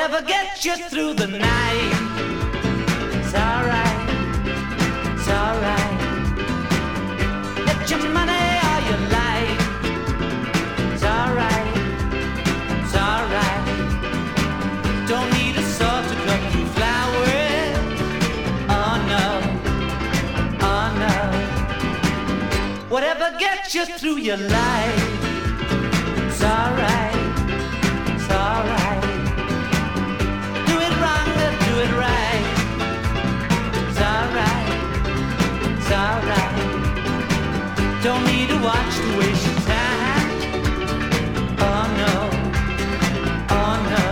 Whatever gets you through the night. It's alright, it's alright. Get your money or your life. It's alright, it's alright. Don't need a sword to cut through flowers. Oh no, oh no. Whatever gets you through your life. It's alright, it's alright. Do it wrong or do it right. It's alright, it's alright. Don't need to watch to waste your time. Oh no, oh no.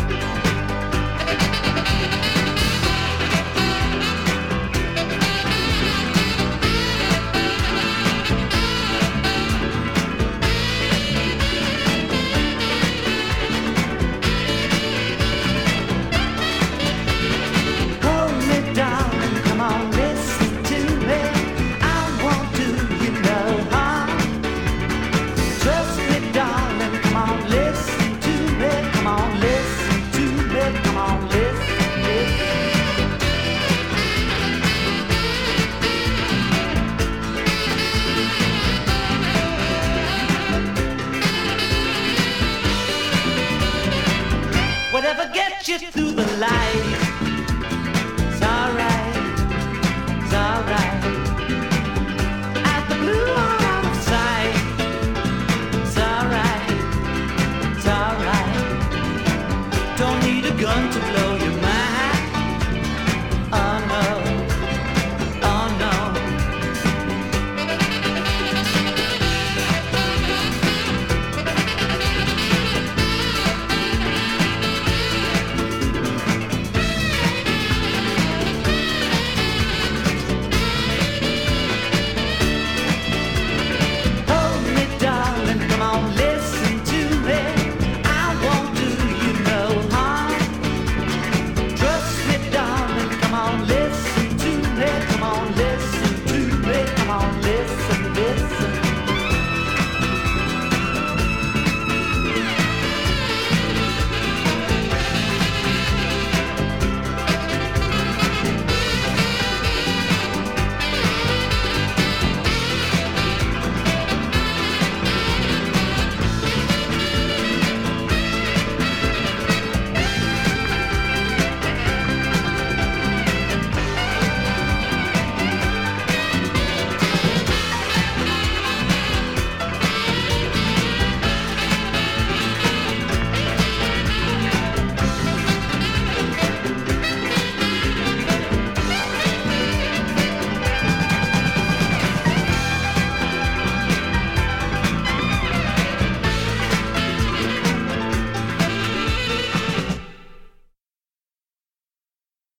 Hold me down and come on, listen to me. I won't do you no harm. Trust me, darling, come on, listen to me. Come on, listen to me. Come on, listen, listen. Whatever gets you through the light. It's alright, it's alright. At the blue or out of sight. It's alright, it's alright. Don't need a gun to blow your mind.